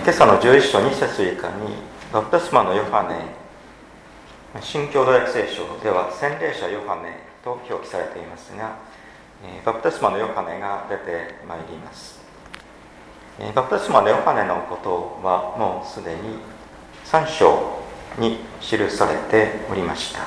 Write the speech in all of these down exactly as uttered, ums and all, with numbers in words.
今朝のじゅういっ章に節以下にバプテスマのヨハネ、新共同訳聖書では洗礼者ヨハネと表記されていますが、バプテスマのヨハネが出てまいります。バプテスマのヨハネのことはもうすでにさん章に記されておりました。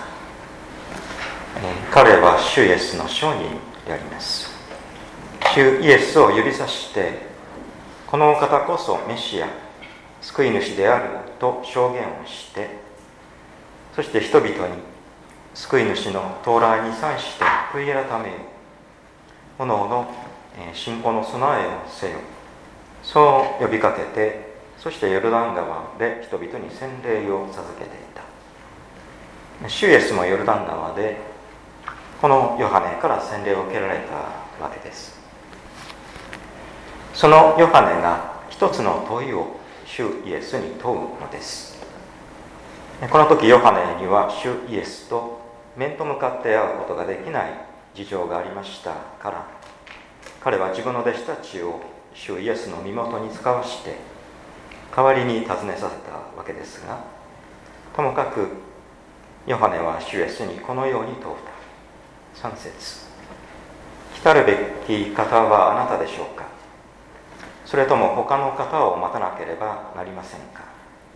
彼は主イエスの証人であります。主イエスを指さしてこのお方こそメシア、救い主であると証言をして、そして人々に救い主の到来に際して悔い改めよ、おのおの信仰の備えをせよ、そう呼びかけて、そしてヨルダン川で人々に洗礼を授けていた。主イエスもヨルダン川でこのヨハネから洗礼を受けられたわけです。そのヨハネが一つの問いを主イエスに問うのです。この時ヨハネには主イエスと面と向かって会うことができない事情がありましたから、彼は自分の弟子たちを主イエスの身元に使わして代わりに尋ねさせたわけですが、ともかくヨハネは主イエスにこのように問うた。さん節、来たるべき方はあなたでしょうか、それとも他の方を待たなければなりませんか。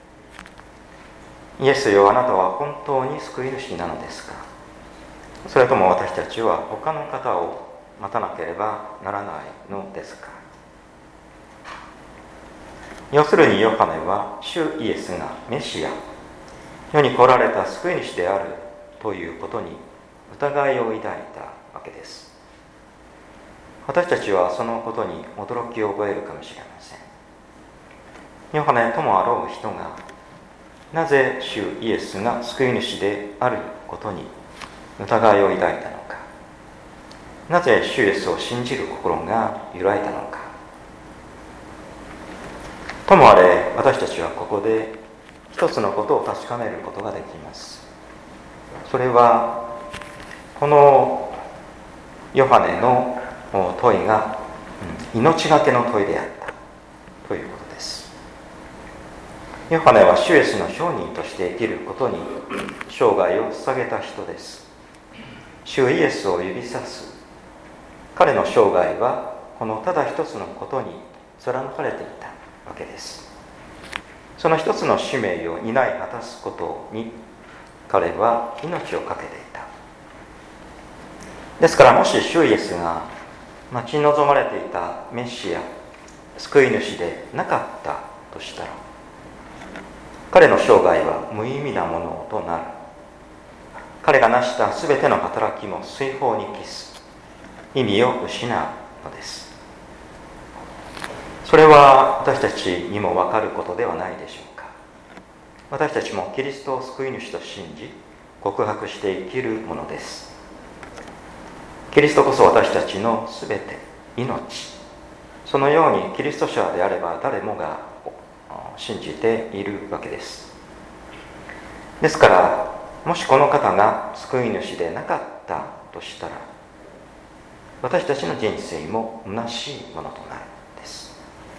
イエスよ、あなたは本当に救い主なのですか、それとも私たちは他の方を待たなければならないのですか。要するにヨハネは主イエスがメシア、世に来られた救い主であるということに疑いを抱いたわけです。私たちはそのことに驚きを覚えるかもしれません。ヨハネともあろう人がなぜ主イエスが救い主であることに疑いを抱いたのか、なぜ主イエスを信じる心が揺らいだのか。ともあれ、私たちはここで一つのことを確かめることができます。それはこのヨハネの問いが命がけの問いであったということです。ヨハネは主イエスの証人として生きることに生涯を捧げた人です。主イエスを指さす彼の生涯はこのただ一つのことに貫かれていたわけです。その一つの使命を担い果たすことに彼は命を懸けていた。ですから、もし主イエスが待ち望まれていたメシア、救い主でなかったとしたら、彼の生涯は無意味なものとなる。彼が成したすべての働きも水泡に帰す、意味を失うのです。それは私たちにも分かることではないでしょうか。私たちもキリストを救い主と信じ告白して生きるものです。キリストこそ私たちのすべて、命。そのようにキリスト者であれば誰もが信じているわけです。ですから、もしこの方が救い主でなかったとしたら、私たちの人生も虚しいものとなるんです。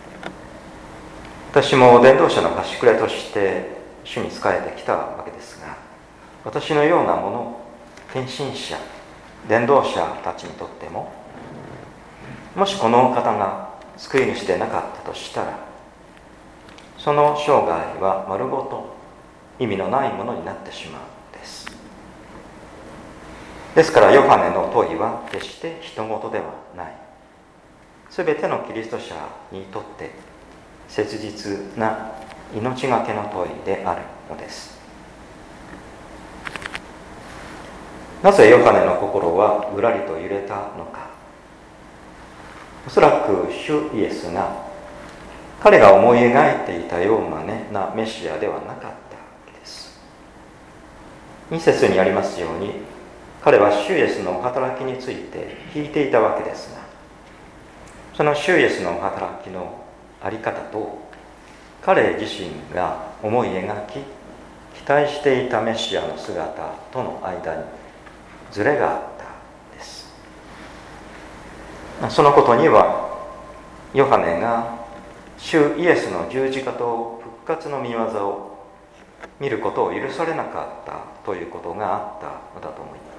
私も伝道者の端くれとして主に仕えてきたわけですが、私のようなもの、献身者、伝道者たちにとっても、もしこの方が救い主でなかったとしたら、その生涯は丸ごと意味のないものになってしまうんです。ですからヨハネの問いは決して人事ではない。すべてのキリスト者にとって切実な命がけの問いであるのです。なぜヨハネの心はぐらりと揺れたのか。おそらく主イエスが彼が思い描いていたような、ね、なメシアではなかったわけです。に節にありますように、彼は主イエスの働きについて聞いていたわけですが、その主イエスの働きのあり方と彼自身が思い描き期待していたメシアの姿との間にズレがあったんです。そのことにはヨハネが主イエスの十字架と復活の御業を見ることを許されなかったということがあったのだと思います。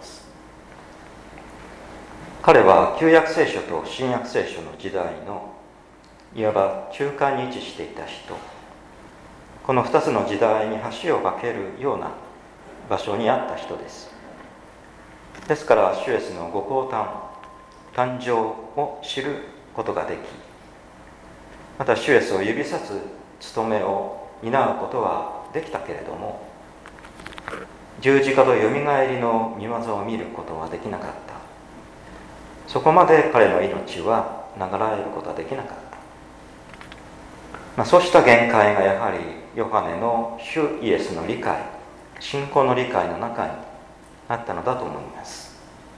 彼は旧約聖書と新約聖書の時代のいわば中間に位置していた人、この二つの時代に橋を架けるような場所にあった人です。ですから主イエスのご降誕、誕生を知ることができ、また主イエスを指さす務めを担うことはできたけれども、十字架とよみがえりの御業を見ることはできなかった。そこまで彼の命は流れることはできなかった。まあ、そうした限界がやはりヨハネの主イエスの理解、信仰の理解の中にあったのだと思います。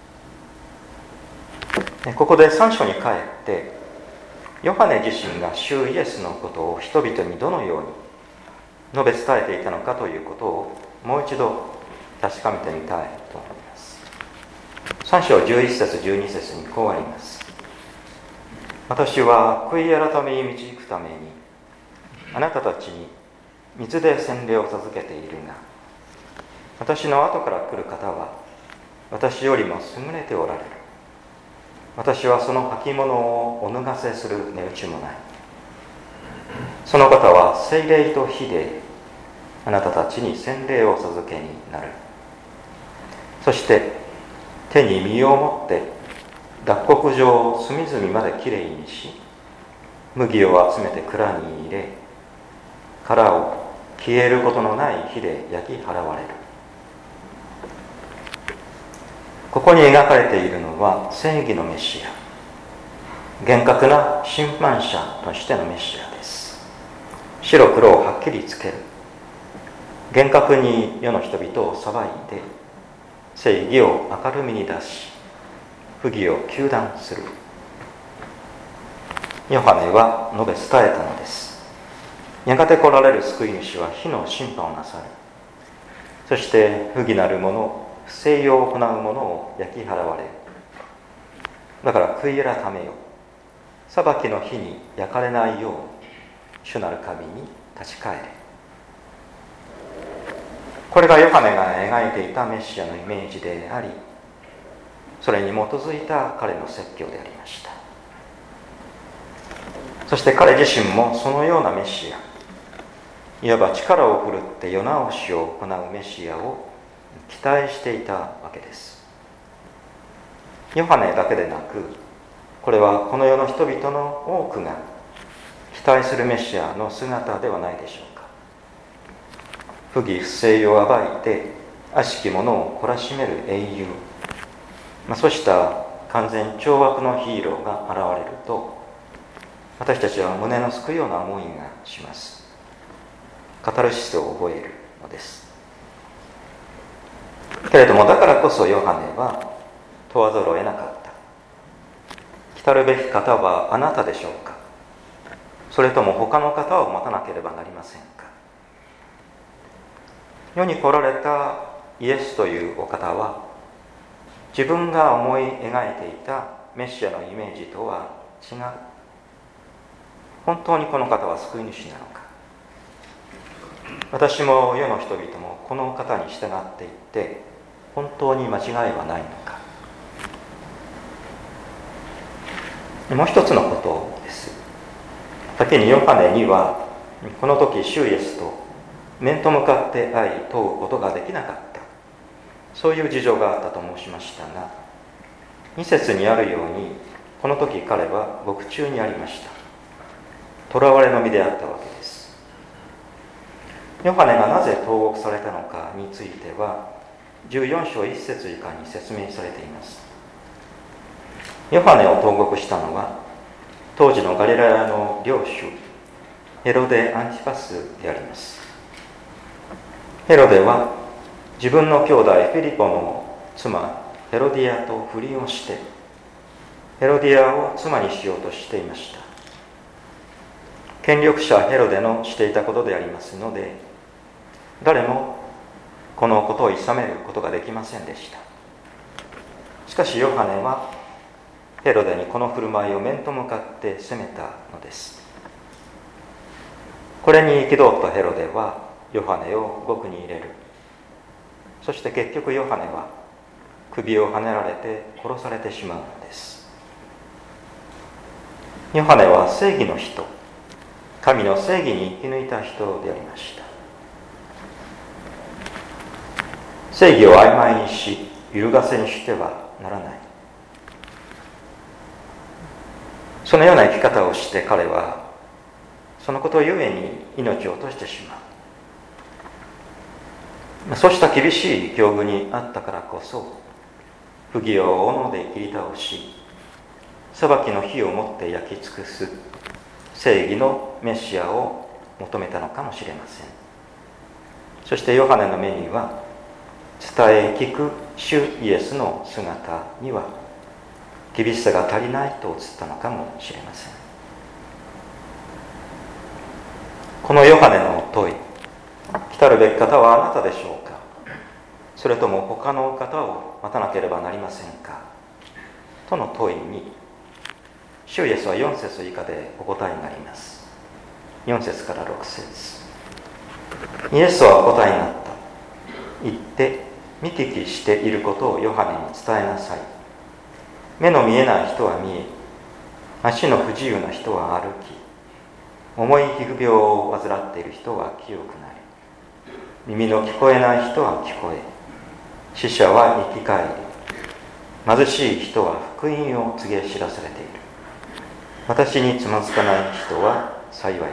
ここでさん章に帰ってヨハネ自身が主イエスのことを人々にどのように述べ伝えていたのかということをもう一度確かめてみたいと思います。さん章じゅういち節じゅうに節にこうあります。私は悔い改めに導くためにあなたたちに水で洗礼を授けているが、私の後から来る方は私よりも優れておられる。私はその履物をお脱がせする値打ちもない。その方は聖霊と火であなたたちに洗礼を授けになる。そして手に身を持って脱穀場を隅々まできれいにし、麦を集めて蔵に入れ、殻を消えることのない火で焼き払われる。ここに描かれているのは正義のメシア、厳格な審判者としてのメシアです。白黒をはっきりつける、厳格に世の人々を裁いて正義を明るみに出し、不義を糾弾する。ヨハネは述べ伝えたのです。やがて来られる救い主は火の審判をなさる。そして不義なる者、不正義を行う者を焼き払われる。だから悔い改めよ、裁きの日に焼かれないよう主なる神に立ち返れ。これがヨハネが描いていたメシアのイメージであり、それに基づいた彼の説教でありました。そして彼自身もそのようなメシア、いわば力を振るって世直しを行うメシアを期待していたわけです。ヨハネだけでなく、これはこの世の人々の多くが期待するメシアの姿ではないでしょうか。不義不正を暴いて悪しき者を懲らしめる英雄、まあ、そうした完全懲悪のヒーローが現れると、私たちは胸のすくような思いがします。カタルシスを覚えるのです。けれどもだからこそヨハネは問わざるを得なかった。来たるべき方はあなたでしょうか、それとも他の方を待たなければなりませんか。世に来られたイエスというお方は、自分が思い描いていたメシアのイメージとは違う。本当にこの方は救い主なのか。私も世の人々もこの方に従っていって本当に間違いはないのか。もう一つのことです。先にヨハネにはこの時主イエスと面と向かって会い問うことができなかった、そういう事情があったと申しましたが、に節にあるようにこの時彼は獄中にありました。囚われの身であったわけです。ヨハネがなぜ投獄されたのかについてはじゅうよん章いち節以下に説明されています。ヨハネを投獄したのは当時のガリラヤの領主ヘロデ・アンティパスであります。ヘロデは自分の兄弟フィリポの妻ヘロディアと不倫をしてヘロディアを妻にしようとしていました。権力者ヘロデのしていたことでありますので、誰もこのことを諌めることができませんでした。しかしヨハネはヘロデにこの振る舞いを面と向かって責めたのです。 これに憤ったヘロデはヨハネを獄に入れる。そして結局ヨハネは首をはねられて殺されてしまうのです。ヨハネは正義の人、神の正義に生き抜いた人でありました。正義を曖昧にし揺るがせにしてはならない。そのような生き方をして彼はそのことゆえに命を落としてしまう。そうした厳しい境遇にあったからこそ、不義を斧で切り倒し、裁きの火をもって焼き尽くす正義のメシアを求めたのかもしれません。そしてヨハネの目には、伝え聞く主イエスの姿には厳しさが足りないと映ったのかもしれません。このヨハネの問い、来たるべき方はあなたでしょうか、それとも他の方を待たなければなりませんかとの問いに、主イエスはよん節以下でお答えになります。よん節からろく節。イエスはお答えになった。言って見聞きしていることをヨハネに伝えなさい。目の見えない人は見え、足の不自由な人は歩き、重い皮膚病を患っている人は清くなり、耳の聞こえない人は聞こえ、死者は生き返り、貧しい人は福音を告げ知らされている。私につまずかない人は幸いである。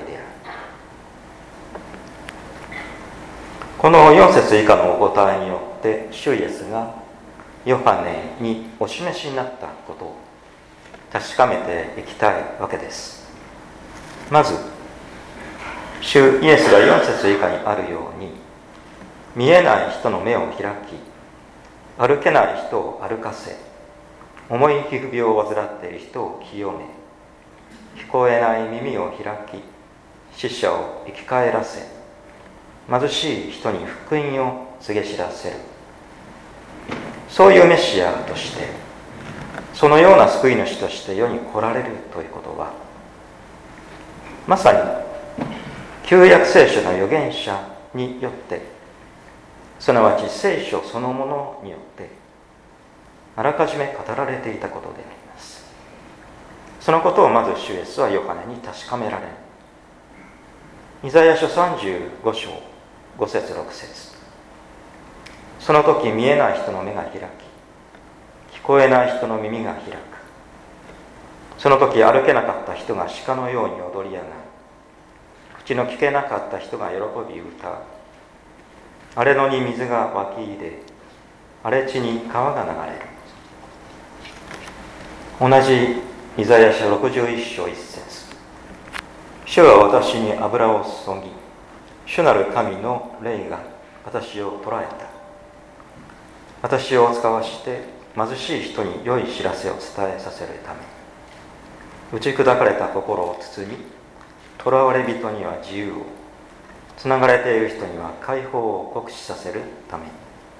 このよん節以下のお答えによって主イエスがヨハネにお示しになったことを確かめていきたいわけです。まず主イエスがよん節以下にあるように、見えない人の目を開き、歩けない人を歩かせ、重い皮膚病を患っている人を清め、聞こえない耳を開き、死者を生き返らせ、貧しい人に福音を告げ知らせる、そういうメシアとして、そのような救い主として世に来られるということは、まさに旧約聖書の預言者によって、すなわち聖書そのものによってあらかじめ語られていたことであります。そのことをまず主イエスはヨハネに確かめられる。イザヤ書さんじゅうご章ご節ろく節。その時見えない人の目が開き、聞こえない人の耳が開く。その時歩けなかった人が鹿のように踊り上がる。口の聞けなかった人が喜び歌う。荒れ野に水が湧き入れ、荒れ地に川が流れる。同じイザヤ書ろくじゅういち章いち節。主は私に油を注ぎ、主なる神の霊が私を捉えた。私を使わして貧しい人に良い知らせを伝えさせるため、打ち砕かれた心を包み、囚われ人には自由を、つながれている人には解放を告知させるために。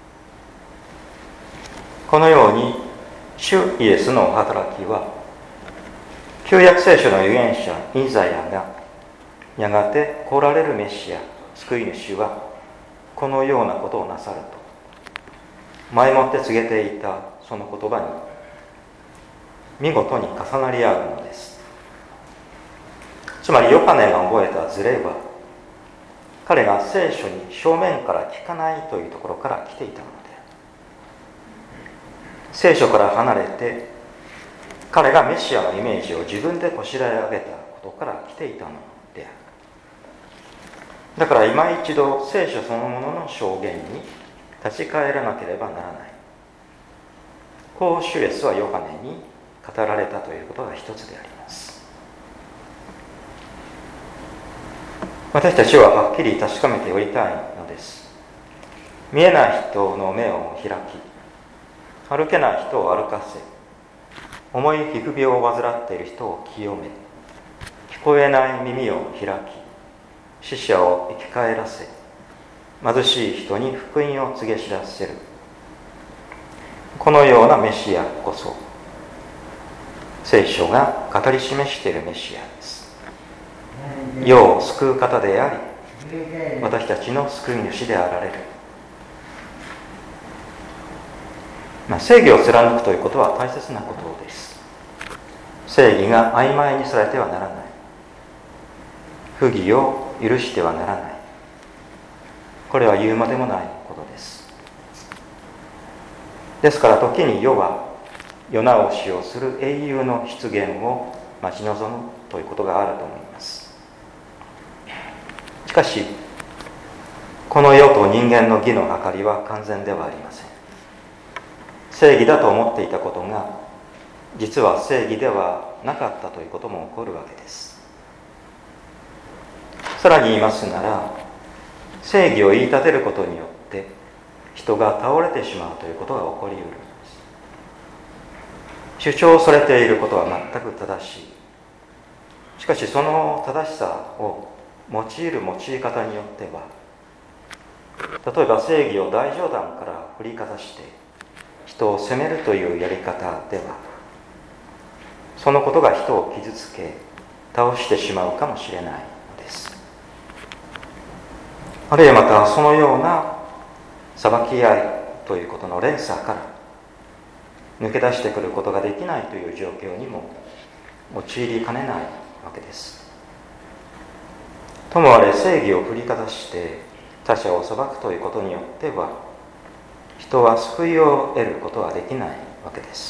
このように主イエスの働きは、旧約聖書の預言者イザヤがやがて来られるメシア、救い主はこのようなことをなさると前もって告げていたその言葉に見事に重なり合うのです。つまりヨハネが覚えたズレは、彼が聖書に正面から聞かないというところから来ていたので、聖書から離れて彼がメシアのイメージを自分でこしらえ上げたことから来ていたのである。だから今一度聖書そのものの証言に立ち返らなければならない。こう主イエスはヨハネに語られたということが一つであります。私たちははっきり確かめておりたいのです。見えない人の目を開き、歩けない人を歩かせ、重い皮膚病を患っている人を清め、聞こえない耳を開き、死者を生き返らせ、貧しい人に福音を告げ知らせる。このようなメシアこそ、聖書が語り示しているメシアです。 世を救う方であり、私たちの救い主であられる。まあ、正義を貫くということは大切なことです。正義が曖昧にされてはならない。不義を許してはならない。これは言うまでもないことです。ですから時に世は世直しをする英雄の出現を待ち望むということがあると思います。しかしこの世と人間の義の計りは完全ではありません。正義だと思っていたことが実は正義ではなかったということも起こるわけです。さらに言いますなら、正義を言い立てることによって人が倒れてしまうということが起こりうるのです。主張されていることは全く正しい。しかしその正しさを用いる用い方によっては、例えば正義を大冗談から振りかざして人を責めるというやり方では、そのことが人を傷つけ倒してしまうかもしれないのです。あるいはまたそのような裁き合いということの連鎖から抜け出してくることができないという状況にも陥りかねないわけです。ともあれ正義を振りかざして他者を裁くということによっては、人は救いを得ることはできないわけです。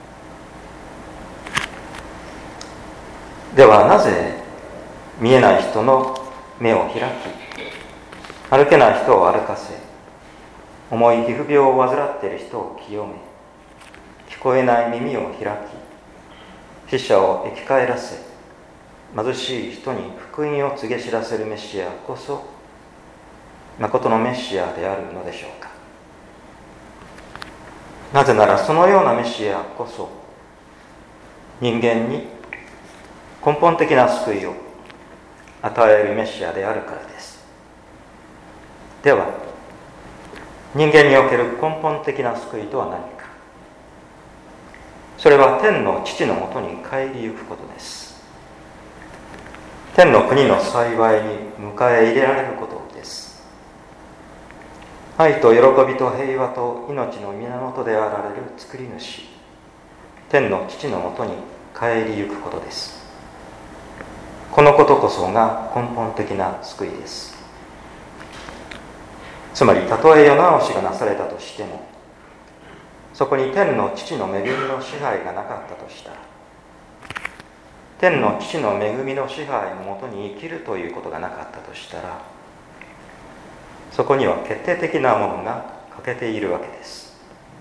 ではなぜ見えない人の目を開き、歩けない人を歩かせ、重い皮膚病を患っている人を清め、聞こえない耳を開き、死者を生き返らせ、貧しい人に福音を告げ知らせるメシアこそ誠のメシアであるのでしょうか。なぜならそのようなメシアこそ人間に根本的な救いを与えるメシアであるからです。では人間における根本的な救いとは何か。それは天の父のもとに帰りゆくことです。天の国の幸いに迎え入れられることです。愛と喜びと平和と命の源であられる作り主、天の父のもとに帰りゆくことです。このことこそが根本的な救いです。つまりたとえ世直しがなされたとしても、そこに天の父の恵みの支配がなかったとしたら、天の父の恵みの支配のもとに生きるということがなかったとしたら、そこには決定的なものが欠けているわけです。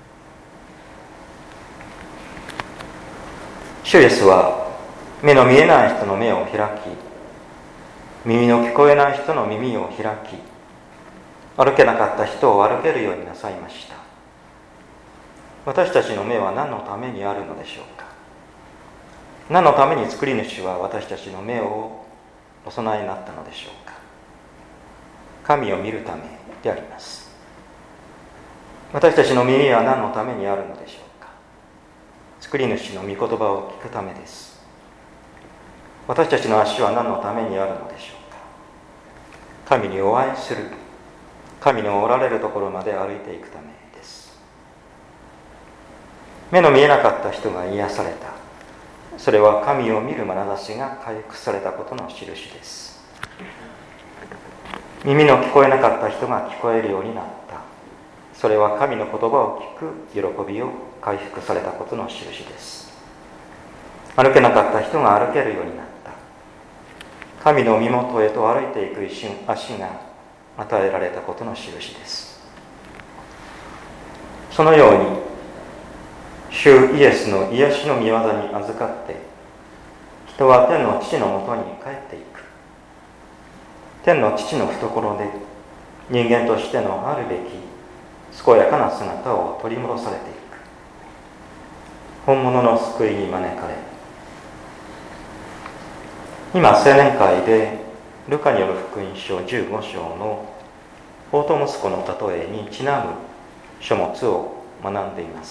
主イエスは目の見えない人の目を開き、耳の聞こえない人の耳を開き、歩けなかった人を歩けるようになさいました。私たちの目は何のためにあるのでしょうか。何のために作り主は私たちの目をお備えになったのでしょうか。神を見るためであります。私たちの耳は何のためにあるのでしょうか。作り主の御言葉を聞くためです。私たちの足は何のためにあるのでしょうか。神にお会いする、神のおられるところまで歩いていくためです。目の見えなかった人が癒された。それは神を見る眼差しが回復されたことの印です。耳の聞こえなかった人が聞こえるようになった。それは神の言葉を聞く喜びを回復されたことの印です。歩けなかった人が歩けるようになった。神の身元へと歩いていく足が与えられたことの印です。そのように主イエスの癒しの御業に預かって、人は天の父のもとに帰っていく。天の父の懐で人間としてのあるべき健やかな姿を取り戻されていく。本物の救いに招かれ、今青年会でルカによる福音書じゅうご章の放蕩息子の例えにちなむ書物を学んでいます。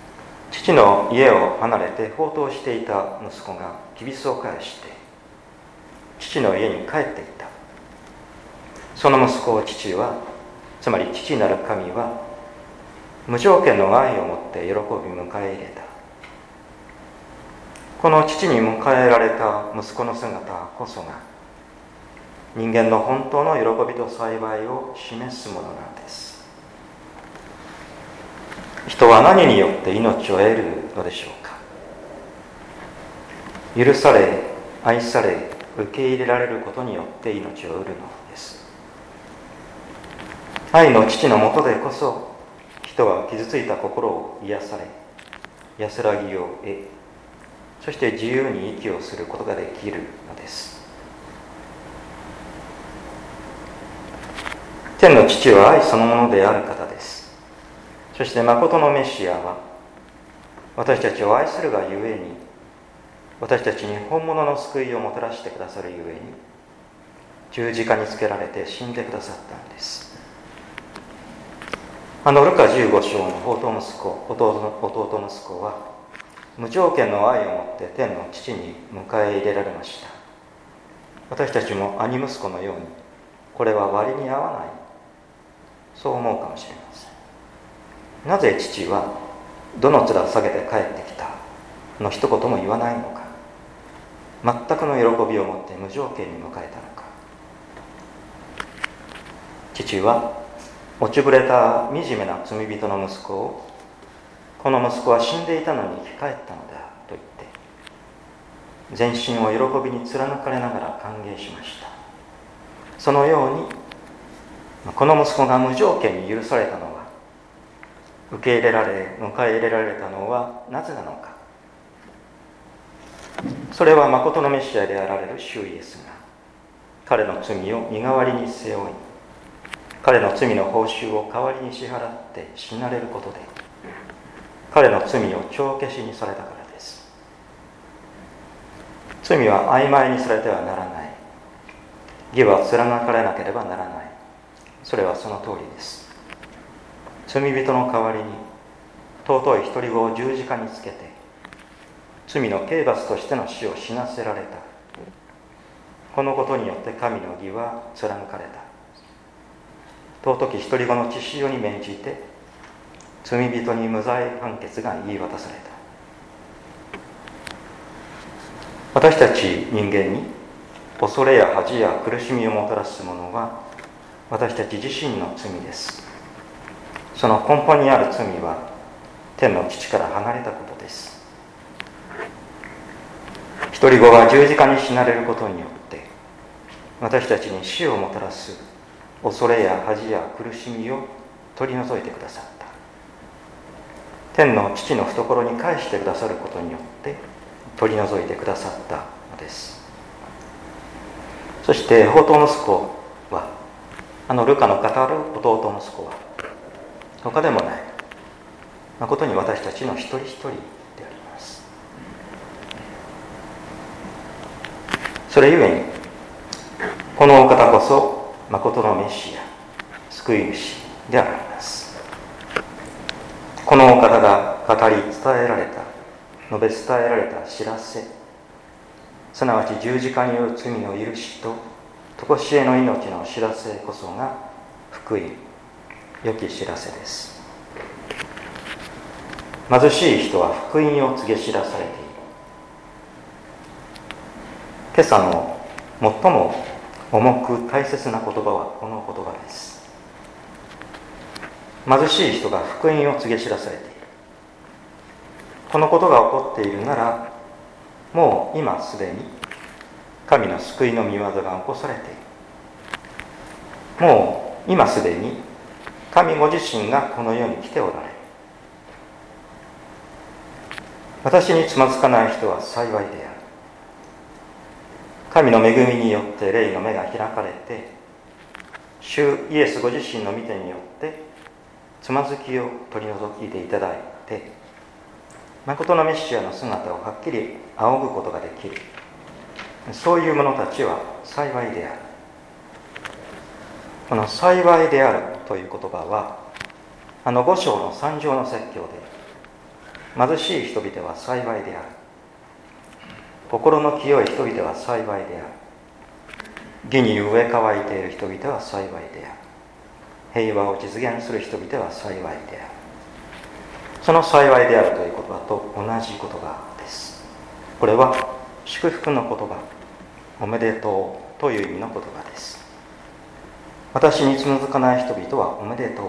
父の家を離れて放蕩していた息子がきびすを返して父の家に帰っていった。その息子を父は、つまり父なる神は無条件の愛を持って喜び迎え入れた。この父に迎えられた息子の姿こそが人間の本当の喜びと幸いを示すものなんです。人は何によって命を得るのでしょうか。許され、愛され、受け入れられることによって命を得るのです。愛の父のもとでこそ人は傷ついた心を癒され、安らぎを得、そして自由に息をすることができるのです。天の父は愛そのものである方です。そして誠のメシアは私たちを愛するがゆえに、私たちに本物の救いをもたらしてくださるゆえに、十字架につけられて死んでくださったのです。あのルカじゅうご章の弟息子、弟の弟息子は無条件の愛を持って天の父に迎え入れられました。私たちも兄息子のように、これは割に合わない、そう思うかもしれません。なぜ父はどの面下げて帰ってきたの一言も言わないのか。全くの喜びを持って無条件に迎えたのか。父は落ちぶれた惨めな罪人の息子を、この息子は死んでいたのに生き返ったのだと言って全身を喜びに貫かれながら歓迎しました。そのようにこの息子が無条件に許されたのは、受け入れられ迎え入れられたのはなぜなのか。それは誠のメシアであられる主イエスが彼の罪を身代わりに背負い、彼の罪の報酬を代わりに支払って死なれることで、彼の罪を帳消しにされたからです。罪は曖昧にされてはならない。義は貫かれなければならない。それはその通りです。罪人の代わりに尊い独り子を十字架につけて、罪の刑罰としての死を死なせられた。このことによって神の義は貫かれた。尊き独り子の血潮に免じて、罪人に無罪判決が言い渡された。私たち人間に恐れや恥や苦しみをもたらすものは私たち自身の罪です。その根本にある罪は天の父から離れたことです。独り子は十字架に死なれることによって私たちに死をもたらす恐れや恥や苦しみを取り除いてくださった。天の父の懐に返してくださることによって取り除いてくださったのです。そして弟息子は、あのルカの語る弟息子は他でもない、誠に私たちの一人一人であります。それゆえにこのお方こそ誠のメシア、救い主であられます。このお方が語り伝えられた、述べ伝えられた知らせ、すなわち十字架による罪の許しと常しえの命の知らせこそが福音、良き知らせです。貧しい人は福音を告げ知らされている。今朝の最も重く大切な言葉はこの言葉です。貧しい人が福音を告げ知らされている。このことが起こっているなら、もう今すでに神の救いの御業が起こされている。もう今すでに神ご自身がこの世に来ておられる。私につまずかない人は幸いである。神の恵みによって霊の目が開かれて、主イエスご自身の御手によってつまずきを取り除いていただいて、誠のメシアの姿をはっきり仰ぐことができる。そういう者たちは幸いである。この幸いであるという言葉は、あの五章の三条の説教で、貧しい人々は幸いである、心の清い人々は幸いである、 義に飢え渇いている人々は幸いである。平和を実現する人々は幸いである。その幸いであるという言葉と同じ言葉です。これは祝福の言葉、おめでとうという意味の言葉です。私につまずかない人々はおめでとう。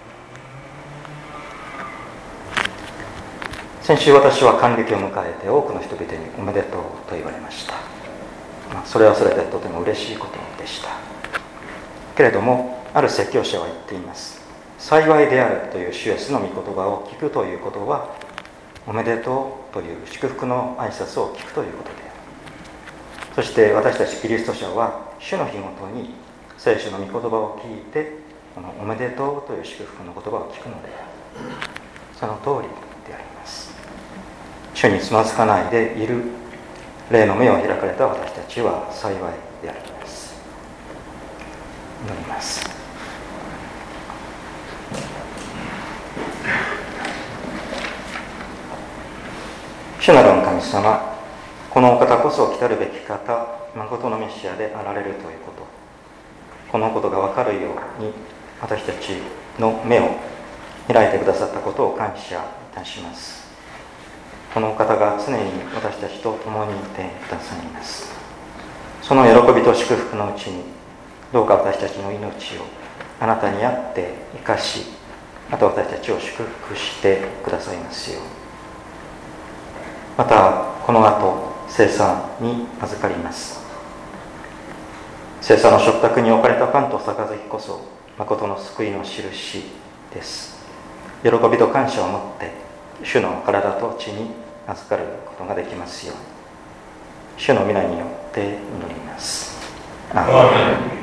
先週私は還暦を迎えて多くの人々におめでとうと言われました。まあ、それはそれでとても嬉しいことでした。けれども、ある説教者は言っています。幸いであるという主イエスの御言葉を聞くということは、おめでとうという祝福の挨拶を聞くということである。そして私たちキリスト者は主の日ごとに聖書の御言葉を聞いて、このおめでとうという祝福の言葉を聞くのである。その通りであります。主につまずかないでいる霊の目を開かれた私たちは幸いであります。祈ります。主なる神様、このお方こそ来たるべき方、誠のメシアであられるということ、このことが分かるように私たちの目を開いてくださったことを感謝いたします。このお方が常に私たちと共にいてくださいます。その喜びと祝福のうちに、どうか私たちの命をあなたにあって生かし、また私たちを祝福してくださいますよう。またこの後聖餐に預かります。聖餐の食卓に置かれたパンと杯こそ誠の救いの印です。喜びと感謝を持って主の体と血に預かることができますように、主の皆によって祈ります。アーメン。